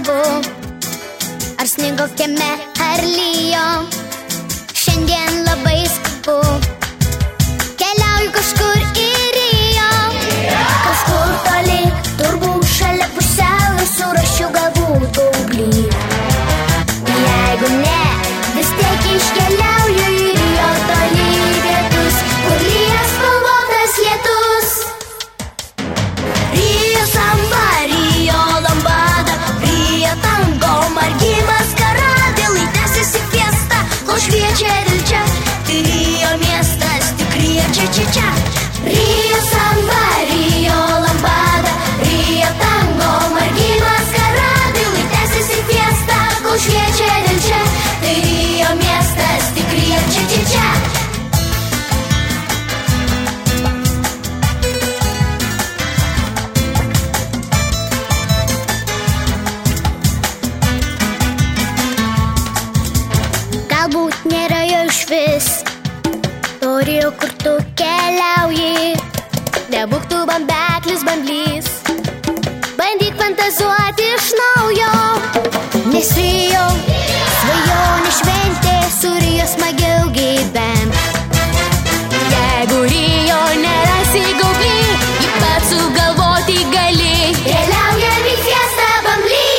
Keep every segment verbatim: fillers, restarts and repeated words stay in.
svarbu, ar snigo kieme, ar lyjo. Šiandien labai skubu, keliauju kažkur į Rio. Kažkur toli, turbūt šalia pusiaujo, surašiu galbūt gaublį. Jeigu ne, vis tiek iškeliauju į Rio toli vietus, kur lyja spalvotas lietus. Rio samba, Rio lambada, Rio tango, margi maskarada, lai tęsiasi fiesta, kol šviečia vilčia. Tai Rio miestas, tik Rio čia čia čia. Rio samba, Rio lambada, Rio tango, margi maskarada, lai tęsiasi fiesta, kol šviečia vilčia. Tai Rio miestas, tik Rio čia čia čia. Galbūt nėra jo išvis to Rio, kur tu keliauji. Nebūk tu bambeklis, bamblys, bandyk fantazuoti iš naujo. Nes Rio svajonė šventė, su Rio smagiau gyvent. Jeigu Rio nerasi gaublį, jį pats sugalvoti gali. Keliaujam į fiestą, bambly.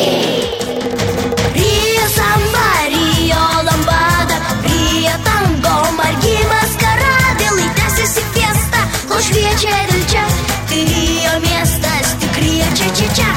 Rio samba, Rio lambada, Rio tango, margi maskarada, lai tęsiasi fiesta, kol šviečia vilčia. Tai Rio miestas, tik Rio čia čia čia.